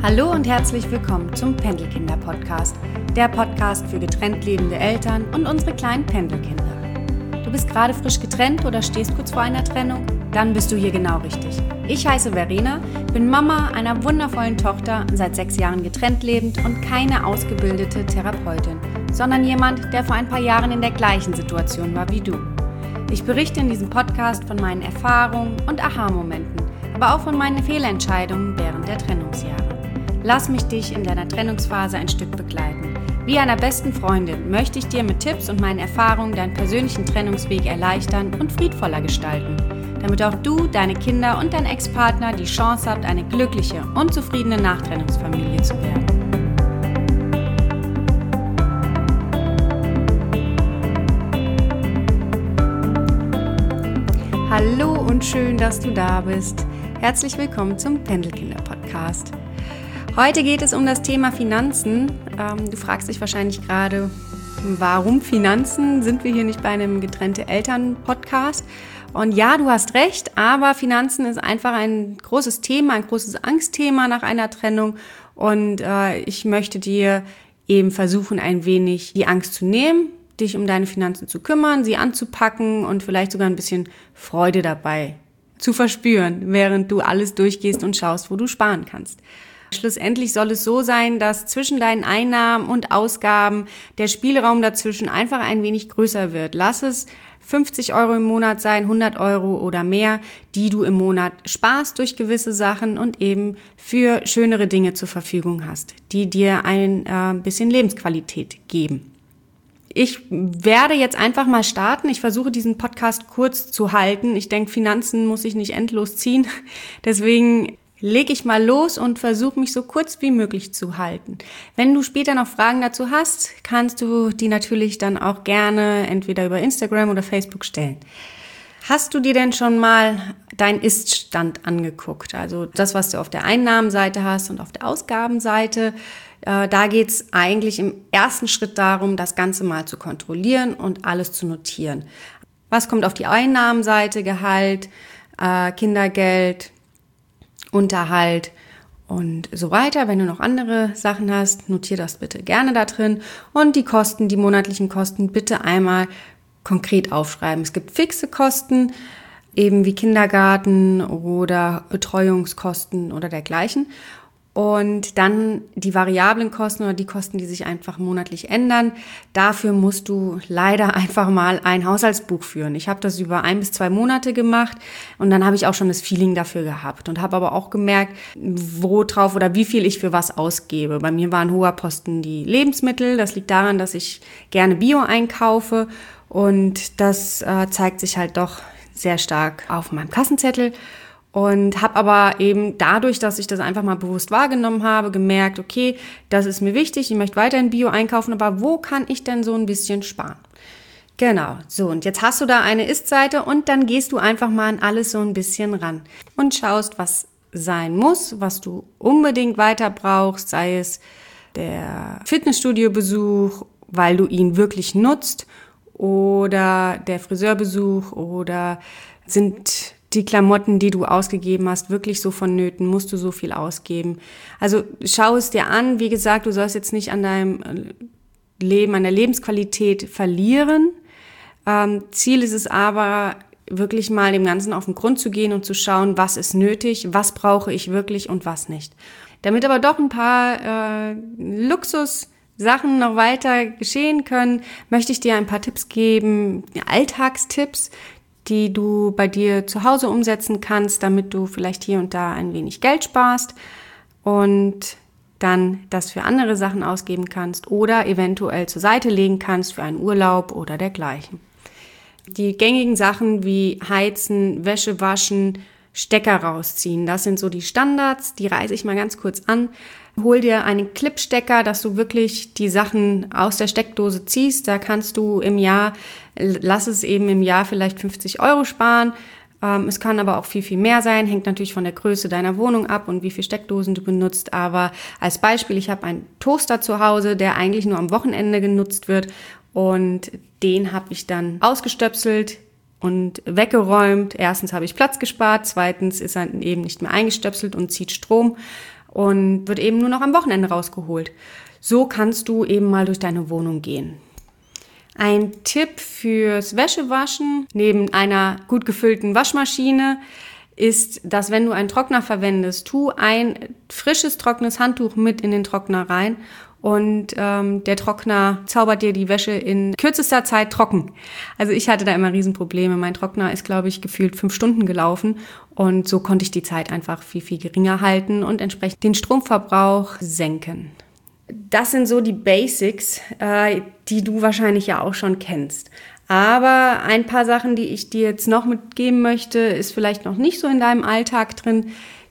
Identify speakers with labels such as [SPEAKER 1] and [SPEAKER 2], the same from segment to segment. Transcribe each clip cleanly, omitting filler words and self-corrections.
[SPEAKER 1] Hallo und herzlich willkommen zum Pendelkinder-Podcast, der Podcast für getrennt lebende Eltern und unsere kleinen Pendelkinder. Du bist gerade frisch getrennt oder stehst kurz vor einer Trennung? Dann bist du hier genau richtig. Ich heiße Verena, bin Mama einer wundervollen Tochter, seit 6 Jahren getrennt lebend und keine ausgebildete Therapeutin, sondern jemand, der vor ein paar Jahren in der gleichen Situation war wie du. Ich berichte in diesem Podcast von meinen Erfahrungen und Aha-Momenten, aber auch von meinen Fehlentscheidungen während der Trennungsjahre. Lass mich dich in deiner Trennungsphase ein Stück begleiten. Wie einer besten Freundin möchte ich dir mit Tipps und meinen Erfahrungen deinen persönlichen Trennungsweg erleichtern und friedvoller gestalten, damit auch du, deine Kinder und dein Ex-Partner die Chance habt, eine glückliche und zufriedene Nachtrennungsfamilie zu werden. Hallo und schön, dass du da bist. Herzlich willkommen zum Pendelkinder-Podcast. Heute geht es um das Thema Finanzen. Du fragst dich wahrscheinlich gerade, warum Finanzen? Sind wir hier nicht bei einem getrennte Eltern-Podcast? Und ja, du hast recht, aber Finanzen ist einfach ein großes Thema, ein großes Angstthema nach einer Trennung. Und ich möchte dir eben versuchen, ein wenig die Angst zu nehmen, dich um deine Finanzen zu kümmern, sie anzupacken und vielleicht sogar ein bisschen Freude dabei zu verspüren, während du alles durchgehst und schaust, wo du sparen kannst. Schlussendlich soll es so sein, dass zwischen deinen Einnahmen und Ausgaben der Spielraum dazwischen einfach ein wenig größer wird. Lass es 50 € im Monat sein, 100 € oder mehr, die du im Monat sparst durch gewisse Sachen und eben für schönere Dinge zur Verfügung hast, die dir ein bisschen Lebensqualität geben. Ich werde jetzt einfach mal starten. Ich versuche, diesen Podcast kurz zu halten. Ich denke, Finanzen muss ich nicht endlos ziehen. Deswegen lege ich mal los und versuche, mich so kurz wie möglich zu halten. Wenn du später noch Fragen dazu hast, kannst du die natürlich dann auch gerne entweder über Instagram oder Facebook stellen. Hast du dir denn schon mal deinen Ist-Stand angeguckt? Also das, was du auf der Einnahmenseite hast und auf der Ausgabenseite. Da geht's eigentlich im ersten Schritt darum, das Ganze mal zu kontrollieren und alles zu notieren. Was kommt auf die Einnahmenseite? Gehalt, Kindergeld, Unterhalt und so weiter. Wenn du noch andere Sachen hast, notier das bitte gerne da drin. Und die Kosten, die monatlichen Kosten, bitte einmal konkret aufschreiben. Es gibt fixe Kosten, eben wie Kindergarten oder Betreuungskosten oder dergleichen. Und dann die variablen Kosten oder die Kosten, die sich einfach monatlich ändern. Dafür musst du leider einfach mal ein Haushaltsbuch führen. Ich habe das über 1 bis 2 Monate gemacht und dann habe ich auch schon das Feeling dafür gehabt und habe aber auch gemerkt, wo drauf oder wie viel ich für was ausgebe. Bei mir war ein hoher Posten die Lebensmittel. Das liegt daran, dass ich gerne Bio einkaufe und das zeigt sich halt doch sehr stark auf meinem Kassenzettel. Und habe aber eben dadurch, dass ich das einfach mal bewusst wahrgenommen habe, gemerkt, okay, das ist mir wichtig, ich möchte weiterhin Bio einkaufen, aber wo kann ich denn so ein bisschen sparen? Genau, so und jetzt hast du da eine Ist-Seite und dann gehst du einfach mal an alles so ein bisschen ran und schaust, was sein muss, was du unbedingt weiter brauchst, sei es der Fitnessstudio-Besuch, weil du ihn wirklich nutzt, oder der Friseurbesuch, oder sind die Klamotten, die du ausgegeben hast, wirklich so vonnöten? Musst du so viel ausgeben? Also schau es dir an. Wie gesagt, du sollst jetzt nicht an deinem Leben, an der Lebensqualität verlieren. Ziel ist es aber, wirklich mal dem Ganzen auf den Grund zu gehen und zu schauen, was ist nötig, was brauche ich wirklich und was nicht. Damit aber doch ein paar Luxussachen noch weiter geschehen können, möchte ich dir ein paar Tipps geben, Alltagstipps, die du bei dir zu Hause umsetzen kannst, damit du vielleicht hier und da ein wenig Geld sparst und dann das für andere Sachen ausgeben kannst oder eventuell zur Seite legen kannst für einen Urlaub oder dergleichen. Die gängigen Sachen wie Heizen, Wäsche waschen, Stecker rausziehen, das sind so die Standards, die reiße ich mal ganz kurz an. Hol dir einen Clipstecker, dass du wirklich die Sachen aus der Steckdose ziehst. Da kannst du im Jahr, lass es eben im Jahr vielleicht 50 € sparen. Es kann aber auch viel, viel mehr sein. Hängt natürlich von der Größe deiner Wohnung ab und wie viele Steckdosen du benutzt. Aber als Beispiel, ich habe einen Toaster zu Hause, der eigentlich nur am Wochenende genutzt wird. Und den habe ich dann ausgestöpselt und weggeräumt. Erstens habe ich Platz gespart. Zweitens ist er eben nicht mehr eingestöpselt und zieht Strom. und wird eben nur noch am Wochenende rausgeholt. So kannst du eben mal durch deine Wohnung gehen. Ein Tipp fürs Wäschewaschen neben einer gut gefüllten Waschmaschine ist, dass wenn du einen Trockner verwendest, tu ein frisches, trockenes Handtuch mit in den Trockner rein und der Trockner zaubert dir die Wäsche in kürzester Zeit trocken. Also ich hatte da immer Riesenprobleme. Mein Trockner ist, glaube ich, gefühlt 5 Stunden gelaufen und so konnte ich die Zeit einfach viel, viel geringer halten und entsprechend den Stromverbrauch senken. Das sind so die Basics, die du wahrscheinlich ja auch schon kennst. Aber ein paar Sachen, die ich dir jetzt noch mitgeben möchte, ist vielleicht noch nicht so in deinem Alltag drin.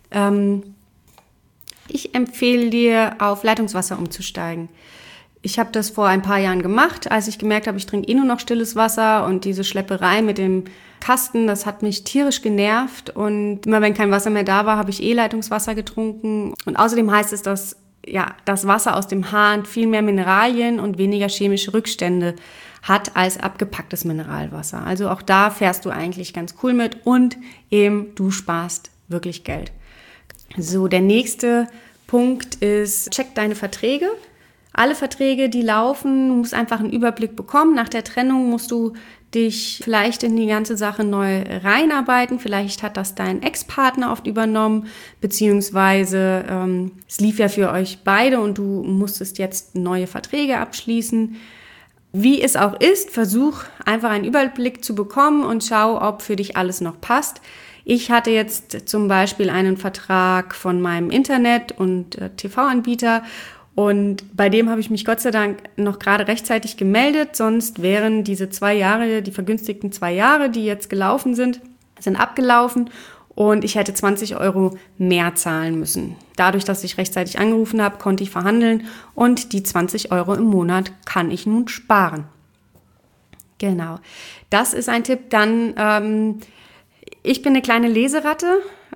[SPEAKER 1] Ich empfehle dir, auf Leitungswasser umzusteigen. Ich habe das vor ein paar Jahren gemacht, als ich gemerkt habe, ich trinke nur noch stilles Wasser und diese Schlepperei mit dem Kasten, das hat mich tierisch genervt. Und immer wenn kein Wasser mehr da war, habe ich Leitungswasser getrunken. Und außerdem heißt es, dass das Wasser aus dem Hahn viel mehr Mineralien und weniger chemische Rückstände hat als abgepacktes Mineralwasser. Also auch da fährst du eigentlich ganz cool mit und eben du sparst wirklich Geld. So, der nächste Punkt ist, check deine Verträge. Alle Verträge, die laufen, du musst einfach einen Überblick bekommen. Nach der Trennung musst du dich vielleicht in die ganze Sache neu reinarbeiten. Vielleicht hat das dein Ex-Partner oft übernommen, beziehungsweise es lief ja für euch beide und du musstest jetzt neue Verträge abschließen. Wie es auch ist, versuch einfach einen Überblick zu bekommen und schau, ob für dich alles noch passt. Ich hatte jetzt zum Beispiel einen Vertrag von meinem Internet- und TV-Anbieter und bei dem habe ich mich Gott sei Dank noch gerade rechtzeitig gemeldet, sonst wären diese 2 Jahre, die vergünstigten 2 Jahre, die jetzt gelaufen sind abgelaufen und ich hätte 20 € mehr zahlen müssen. Dadurch, dass ich rechtzeitig angerufen habe, konnte ich verhandeln und die 20 € im Monat kann ich nun sparen. Genau, das ist ein Tipp. Dann, ich bin eine kleine Leseratte.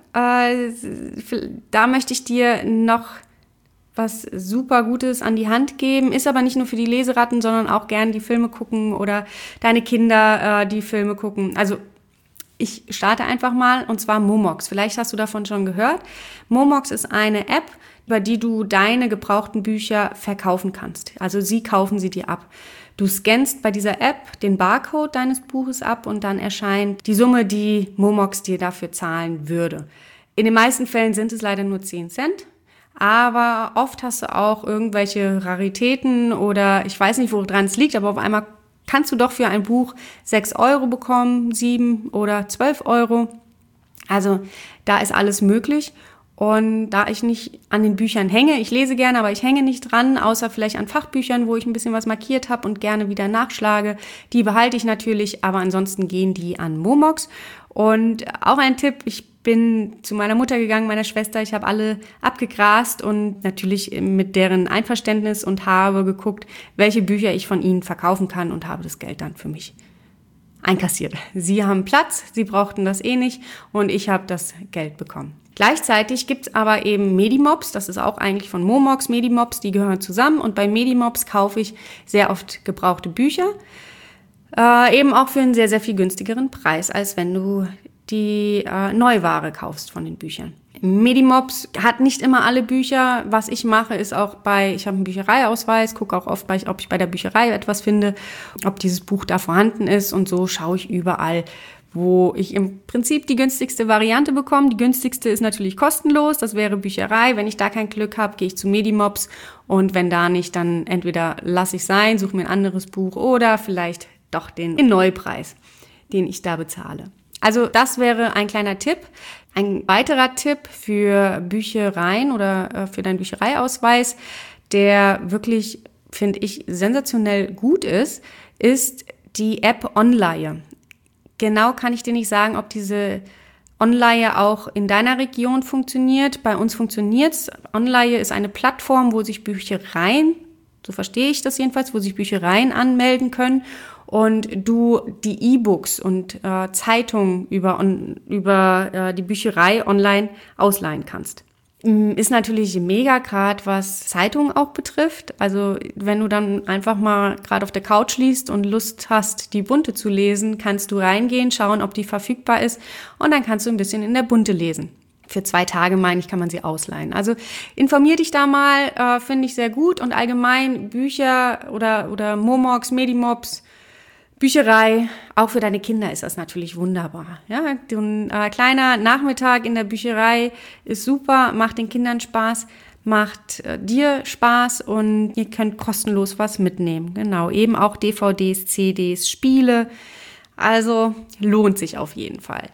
[SPEAKER 1] Da möchte ich dir noch was super Gutes an die Hand geben. Ist aber nicht nur für die Leseratten, sondern auch gern die Filme gucken oder deine Kinder die Filme gucken. Also ich starte einfach mal und zwar Momox. Vielleicht hast du davon schon gehört. Momox ist eine App, über die du deine gebrauchten Bücher verkaufen kannst. Also sie kaufen sie dir ab. Du scannst bei dieser App den Barcode deines Buches ab und dann erscheint die Summe, die Momox dir dafür zahlen würde. In den meisten Fällen sind es leider nur 10 Cent. Aber oft hast du auch irgendwelche Raritäten oder ich weiß nicht, woran es liegt, aber auf einmal kannst du doch für ein Buch 6 € bekommen, 7 oder 12 €. Also da ist alles möglich. Und da ich nicht an den Büchern hänge, ich lese gerne, aber ich hänge nicht dran, außer vielleicht an Fachbüchern, wo ich ein bisschen was markiert habe und gerne wieder nachschlage. Die behalte ich natürlich, aber ansonsten gehen die an Momox. Und auch ein Tipp, ich bin zu meiner Mutter gegangen, meiner Schwester, ich habe alle abgegrast und natürlich mit deren Einverständnis und habe geguckt, welche Bücher ich von ihnen verkaufen kann und habe das Geld dann für mich einkassiert. Sie haben Platz, sie brauchten das nicht und ich habe das Geld bekommen. Gleichzeitig gibt's aber eben Medimobs, das ist auch eigentlich von Momox, Medimobs, die gehören zusammen und bei Medimobs kaufe ich sehr oft gebrauchte Bücher, eben auch für einen sehr, sehr viel günstigeren Preis, als wenn du die Neuware kaufst von den Büchern. Medimobs hat nicht immer alle Bücher. Was ich mache, ist auch ich habe einen Büchereiausweis, gucke auch oft, ob ich bei der Bücherei etwas finde, ob dieses Buch da vorhanden ist und so schaue ich überall, wo ich im Prinzip die günstigste Variante bekomme. Die günstigste ist natürlich kostenlos, das wäre Bücherei. Wenn ich da kein Glück habe, gehe ich zu Medimobs und wenn da nicht, dann entweder lasse ich sein, suche mir ein anderes Buch oder vielleicht doch den Neupreis, den ich da bezahle. Also das wäre ein kleiner Tipp. Ein weiterer Tipp für Büchereien oder für deinen Büchereiausweis, der wirklich, finde ich, sensationell gut ist die App Onleihe. Genau kann ich dir nicht sagen, ob diese Onleihe auch in deiner Region funktioniert. Bei uns funktioniert's. Onleihe ist eine Plattform, wo sich Büchereien, so verstehe ich das jedenfalls, wo sich Büchereien anmelden können und du die E-Books und Zeitungen über die Bücherei online ausleihen kannst. Ist natürlich mega, gerade was Zeitungen auch betrifft. Also wenn du dann einfach mal gerade auf der Couch liest und Lust hast, die Bunte zu lesen, kannst du reingehen, schauen, ob die verfügbar ist und dann kannst du ein bisschen in der Bunte lesen. Für 2 Tage, meine ich, kann man sie ausleihen. Also informier dich da mal, finde ich sehr gut. Und allgemein Bücher oder Momox, Medimobs, Bücherei, auch für deine Kinder ist das natürlich wunderbar. Ja, ein kleiner Nachmittag in der Bücherei ist super, macht den Kindern Spaß, macht dir Spaß und ihr könnt kostenlos was mitnehmen. Genau, eben auch DVDs, CDs, Spiele. Also lohnt sich auf jeden Fall.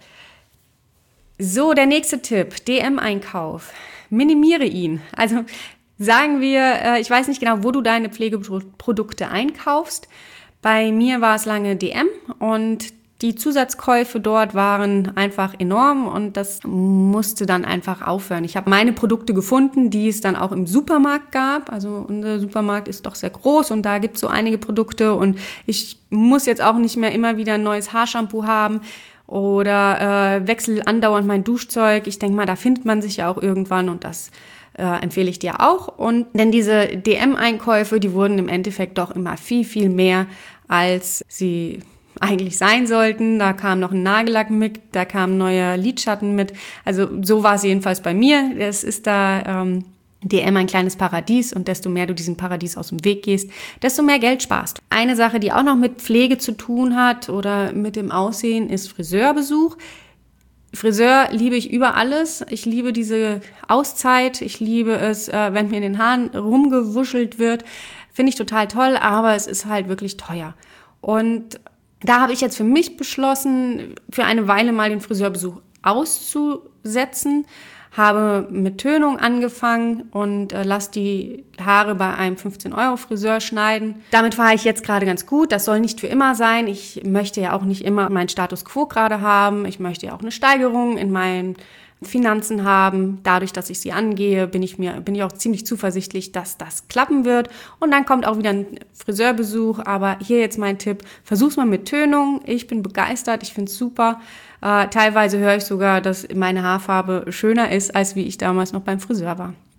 [SPEAKER 1] So, der nächste Tipp, DM-Einkauf. Minimiere ihn. Also sagen wir, ich weiß nicht genau, wo du deine Pflegeprodukte einkaufst. Bei mir war es lange DM und die Zusatzkäufe dort waren einfach enorm und das musste dann einfach aufhören. Ich habe meine Produkte gefunden, die es dann auch im Supermarkt gab. Also unser Supermarkt ist doch sehr groß und da gibt es so einige Produkte und ich muss jetzt auch nicht mehr immer wieder ein neues Haarshampoo haben oder wechsel andauernd mein Duschzeug. Ich denke mal, da findet man sich ja auch irgendwann und das empfehle ich dir auch. Und denn diese DM-Einkäufe, die wurden im Endeffekt doch immer viel, viel mehr, als sie eigentlich sein sollten. Da kam noch ein Nagellack mit, da kam ein neuer Lidschatten mit. Also so war es jedenfalls bei mir. Es ist da DM ein kleines Paradies und desto mehr du diesem Paradies aus dem Weg gehst, desto mehr Geld sparst. Eine Sache, die auch noch mit Pflege zu tun hat oder mit dem Aussehen, ist Friseurbesuch. Friseur liebe ich über alles. Ich liebe diese Auszeit. Ich liebe es, wenn mir in den Haaren rumgewuschelt wird. Finde ich total toll, aber es ist halt wirklich teuer. Und da habe ich jetzt für mich beschlossen, für eine Weile mal den Friseurbesuch auszusetzen. Habe mit Tönung angefangen und lasse die Haare bei einem 15-Euro-Friseur schneiden. Damit fahre ich jetzt gerade ganz gut. Das soll nicht für immer sein. Ich möchte ja auch nicht immer meinen Status quo gerade haben. Ich möchte ja auch eine Steigerung in meinen Finanzen haben. Dadurch, dass ich sie angehe, bin ich auch ziemlich zuversichtlich, dass das klappen wird. Und dann kommt auch wieder ein Friseurbesuch. Aber hier jetzt mein Tipp, versuch's mal mit Tönung. Ich bin begeistert, ich finde es super. Teilweise höre ich sogar, dass meine Haarfarbe schöner ist, als wie ich damals noch beim Friseur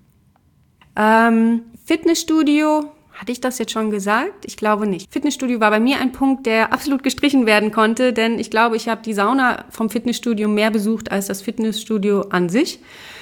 [SPEAKER 1] war. Fitnessstudio, hatte ich das jetzt schon gesagt? Ich glaube nicht. Fitnessstudio war bei mir ein Punkt, der absolut gestrichen werden konnte, denn ich glaube, ich habe die Sauna vom Fitnessstudio mehr besucht als das Fitnessstudio an sich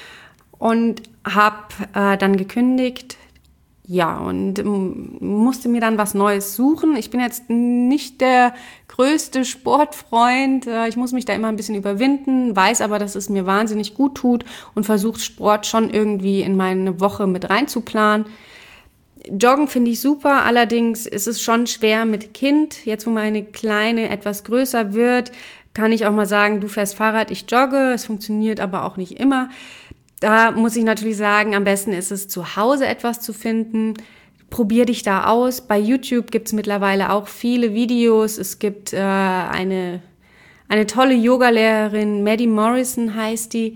[SPEAKER 1] und habe dann gekündigt. Ja, und musste mir dann was Neues suchen. Ich bin jetzt nicht der größte Sportfreund. Ich muss mich da immer ein bisschen überwinden, weiß aber, dass es mir wahnsinnig gut tut und versuche Sport schon irgendwie in meine Woche mit reinzuplanen. Joggen finde ich super, allerdings ist es schon schwer mit Kind. Jetzt, wo meine Kleine etwas größer wird, kann ich auch mal sagen, du fährst Fahrrad, ich jogge. Es funktioniert aber auch nicht immer. Da muss ich natürlich sagen, am besten ist es, zu Hause etwas zu finden. Probier dich da aus. Bei YouTube gibt es mittlerweile auch viele Videos. Es gibt eine tolle Yogalehrerin, Maddie Morrison heißt die.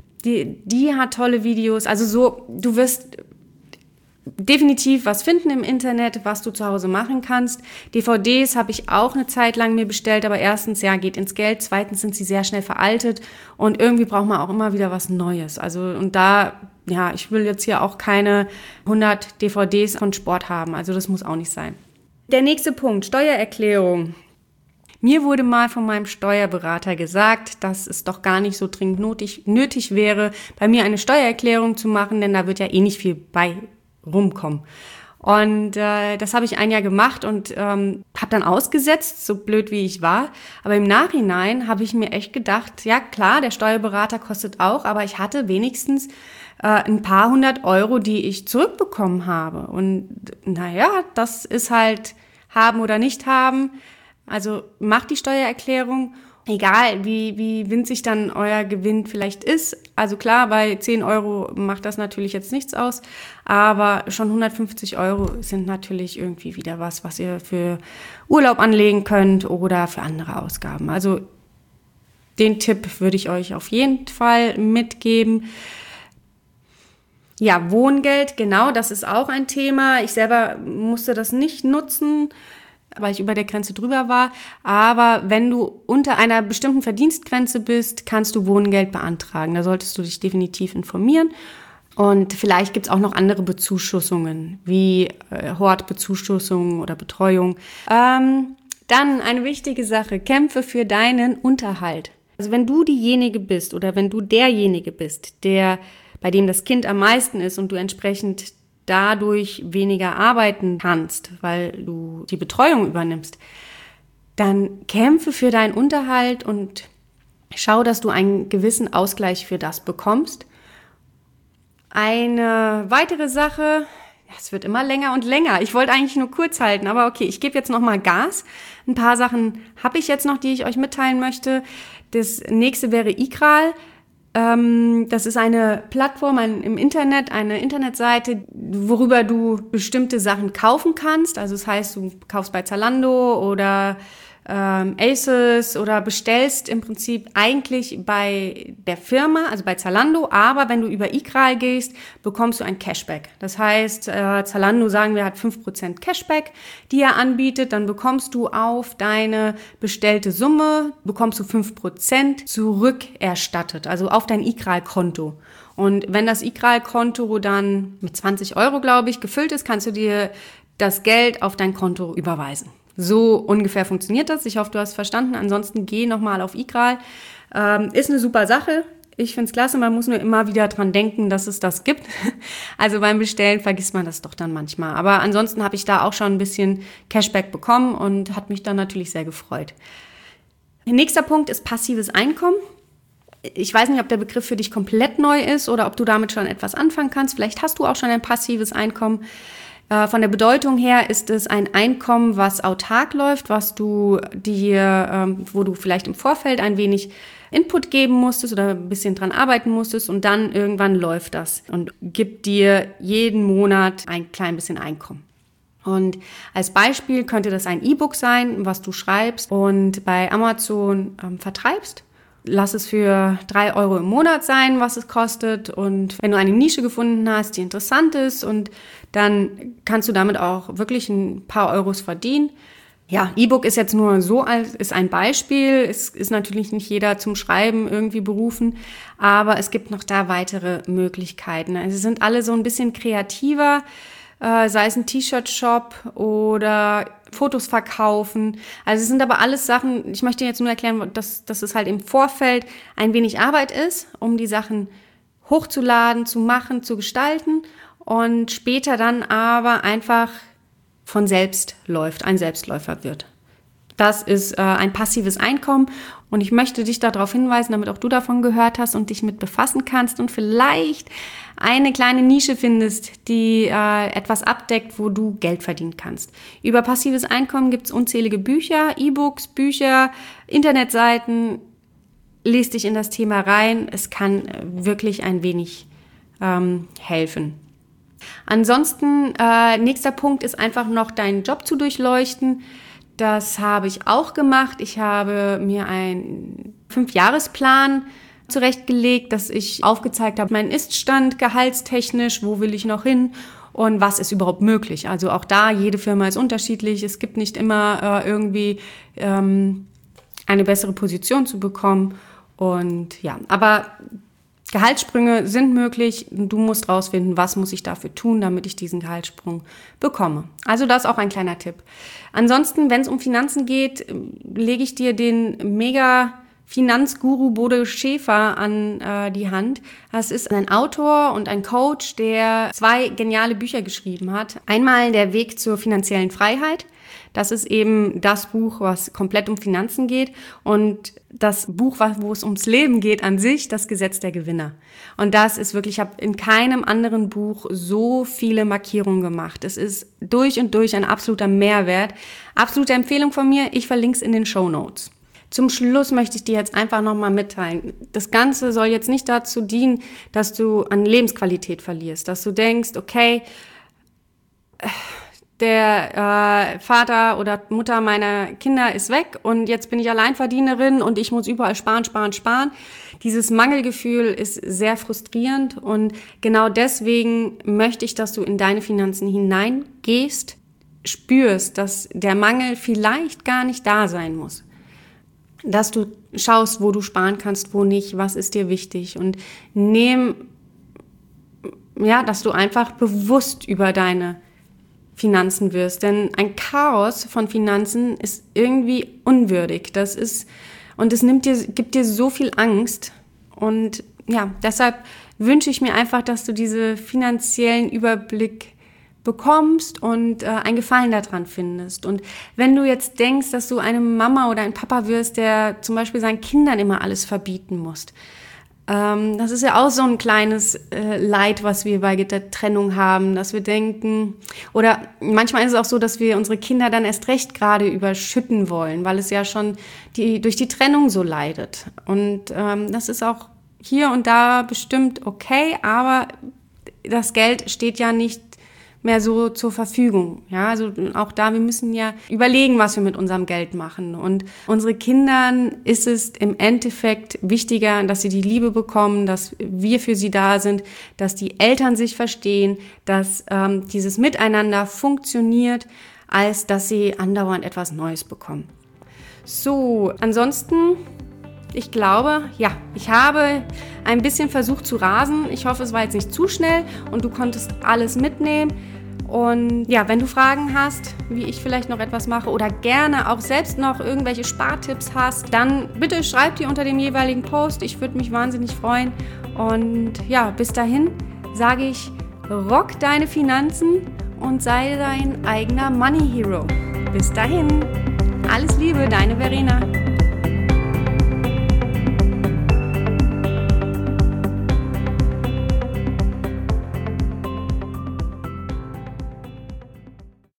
[SPEAKER 1] Die hat tolle Videos. Also so, du wirst definitiv was finden im Internet, was du zu Hause machen kannst. DVDs habe ich auch eine Zeit lang mir bestellt, aber erstens, ja, geht ins Geld, zweitens sind sie sehr schnell veraltet und irgendwie braucht man auch immer wieder was Neues. Also und da, ja, ich will jetzt hier auch keine 100 DVDs von Sport haben, also das muss auch nicht sein. Der nächste Punkt, Steuererklärung. Mir wurde mal von meinem Steuerberater gesagt, dass es doch gar nicht so dringend nötig wäre, bei mir eine Steuererklärung zu machen, denn da wird ja eh nicht viel bei rumkommen. Und das habe ich ein Jahr gemacht und habe dann ausgesetzt, so blöd wie ich war. Aber im Nachhinein habe ich mir echt gedacht, ja klar, der Steuerberater kostet auch, aber ich hatte wenigstens ein paar 100 Euro, die ich zurückbekommen habe. Und naja, das ist halt haben oder nicht haben. Also macht die Steuererklärung. Egal, wie winzig dann euer Gewinn vielleicht ist. Also klar, bei 10 Euro macht das natürlich jetzt nichts aus, aber schon 150 Euro sind natürlich irgendwie wieder was ihr für Urlaub anlegen könnt oder für andere Ausgaben. Also den Tipp würde ich euch auf jeden Fall mitgeben. Ja, Wohngeld, genau, das ist auch ein Thema. Ich selber musste das nicht nutzen, weil ich über der Grenze drüber war. Aber wenn du unter einer bestimmten Verdienstgrenze bist, kannst du Wohngeld beantragen. Da solltest du dich definitiv informieren. Und vielleicht gibt es auch noch andere Bezuschussungen, wie Hortbezuschussung oder Betreuung. Dann eine wichtige Sache, kämpfe für deinen Unterhalt. Also wenn du diejenige bist oder wenn du derjenige bist, bei dem das Kind am meisten ist und du entsprechend dadurch weniger arbeiten kannst, weil du die Betreuung übernimmst, dann kämpfe für deinen Unterhalt und schau, dass du einen gewissen Ausgleich für das bekommst. Eine weitere Sache, es wird immer länger und länger. Ich wollte eigentlich nur kurz halten, aber okay, ich gebe jetzt nochmal Gas. Ein paar Sachen habe ich jetzt noch, die ich euch mitteilen möchte. Das nächste wäre iKral. Das ist eine Plattform im Internet, eine Internetseite, worüber du bestimmte Sachen kaufen kannst. Also das heißt, du kaufst bei Zalando oder ASOS oder bestellst im Prinzip eigentlich bei der Firma, also bei Zalando, aber wenn du über iKral gehst, bekommst du ein Cashback. Das heißt, Zalando, sagen wir, hat 5% Cashback, die er anbietet, dann bekommst du auf deine bestellte Summe, bekommst du 5% zurückerstattet, also auf dein iKral-Konto. Und wenn das iKral-Konto dann mit 20 €, glaube ich, gefüllt ist, kannst du dir das Geld auf dein Konto überweisen. So ungefähr funktioniert das. Ich hoffe, du hast verstanden. Ansonsten geh nochmal auf iKral. Ist eine super Sache. Ich finde es klasse. Man muss nur immer wieder dran denken, dass es das gibt. Also beim Bestellen vergisst man das doch dann manchmal. Aber ansonsten habe ich da auch schon ein bisschen Cashback bekommen und hat mich dann natürlich sehr gefreut. Nächster Punkt ist passives Einkommen. Ich weiß nicht, ob der Begriff für dich komplett neu ist oder ob du damit schon etwas anfangen kannst. Vielleicht hast du auch schon ein passives Einkommen. Von der Bedeutung her ist es ein Einkommen, was autark läuft, wo du vielleicht im Vorfeld ein wenig Input geben musstest oder ein bisschen dran arbeiten musstest und dann irgendwann läuft das und gibt dir jeden Monat ein klein bisschen Einkommen. Und als Beispiel könnte das ein E-Book sein, was du schreibst und bei Amazon vertreibst. Lass es für 3 € im Monat sein, was es kostet. Und wenn du eine Nische gefunden hast, die interessant ist, und dann kannst du damit auch wirklich ein paar Euros verdienen. Ja, E-Book ist jetzt nur ist ein Beispiel. Es ist natürlich nicht jeder zum Schreiben irgendwie berufen, aber es gibt noch da weitere Möglichkeiten. Also sie sind alle so ein bisschen kreativer, sei es ein T-Shirt-Shop oder Fotos verkaufen. Also es sind aber alles Sachen, ich möchte jetzt nur erklären, dass es halt im Vorfeld ein wenig Arbeit ist, um die Sachen hochzuladen, zu machen, zu gestalten und später dann aber einfach von selbst läuft, ein Selbstläufer wird. Das ist ein passives Einkommen und ich möchte dich darauf hinweisen, damit auch du davon gehört hast und dich mit befassen kannst und vielleicht eine kleine Nische findest, die etwas abdeckt, wo du Geld verdienen kannst. Über passives Einkommen gibt es unzählige Bücher, E-Books, Bücher, Internetseiten. Lies dich in das Thema rein. Es kann wirklich ein wenig helfen. Ansonsten, nächster Punkt ist einfach noch deinen Job zu durchleuchten. Das habe ich auch gemacht. Ich habe mir einen 5-Jahresplan zurechtgelegt, dass ich aufgezeigt habe, mein Ist-Stand gehaltstechnisch, wo will ich noch hin und was ist überhaupt möglich. Also auch da, jede Firma ist unterschiedlich. Es gibt nicht immer irgendwie eine bessere Position zu bekommen. Und ja, aber Gehaltssprünge sind möglich. Du musst rausfinden, was muss ich dafür tun, damit ich diesen Gehaltssprung bekomme. Also das ist auch ein kleiner Tipp. Ansonsten, wenn es um Finanzen geht, lege ich dir den Mega-Finanzguru Bodo Schäfer an die Hand. Das ist ein Autor und ein Coach, der 2 geniale Bücher geschrieben hat. Einmal Der Weg zur finanziellen Freiheit. Das ist eben das Buch, was komplett um Finanzen geht, und das Buch, wo es ums Leben geht an sich, das Gesetz der Gewinner. Und das ist wirklich, ich habe in keinem anderen Buch so viele Markierungen gemacht. Es ist durch und durch ein absoluter Mehrwert. Absolute Empfehlung von mir, ich verlinke es in den Shownotes. Zum Schluss möchte ich dir jetzt einfach nochmal mitteilen. Das Ganze soll jetzt nicht dazu dienen, dass du an Lebensqualität verlierst, dass du denkst, okay, der Vater oder Mutter meiner Kinder ist weg und jetzt bin ich Alleinverdienerin und ich muss überall sparen. Dieses Mangelgefühl ist sehr frustrierend und genau deswegen möchte ich, dass du in deine Finanzen hineingehst, spürst, dass der Mangel vielleicht gar nicht da sein muss. Dass du schaust, wo du sparen kannst, wo nicht, was ist dir wichtig, und dass du einfach bewusst über deine Finanzen wirst, denn ein Chaos von Finanzen ist irgendwie unwürdig. Das ist Und es gibt dir so viel Angst. Und ja, deshalb wünsche ich mir einfach, dass du diesen finanziellen Überblick bekommst und einen Gefallen daran findest. Und wenn du jetzt denkst, dass du eine Mama oder ein Papa wirst, der zum Beispiel seinen Kindern immer alles verbieten muss, das ist ja auch so ein kleines Leid, was wir bei der Trennung haben, dass wir denken, oder manchmal ist es auch so, dass wir unsere Kinder dann erst recht gerade überschütten wollen, weil es ja schon durch die Trennung so leidet. Und das ist auch hier und da bestimmt okay, aber das Geld steht ja nicht mehr so zur Verfügung. Ja, also auch da, wir müssen ja überlegen, was wir mit unserem Geld machen. Und unsere Kindern ist es im Endeffekt wichtiger, dass sie die Liebe bekommen, dass wir für sie da sind, dass die Eltern sich verstehen, dass dieses Miteinander funktioniert, als dass sie andauernd etwas Neues bekommen. So, ansonsten, ich glaube, ja, ich habe ein bisschen versucht zu rasen. Ich hoffe, es war jetzt nicht zu schnell und du konntest alles mitnehmen. Und ja, wenn du Fragen hast, wie ich vielleicht noch etwas mache oder gerne auch selbst noch irgendwelche Spartipps hast, dann bitte schreib die unter dem jeweiligen Post. Ich würde mich wahnsinnig freuen. Und ja, bis dahin sage ich, rock deine Finanzen und sei dein eigener Money Hero. Bis dahin, alles Liebe, deine Verena.